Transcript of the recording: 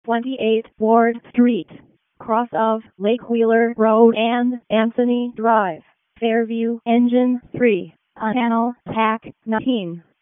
28 Ward Street, cross of Lake Wheeler Road and Anthony Drive, Fairview, Engine 3, on Channel TAC 19.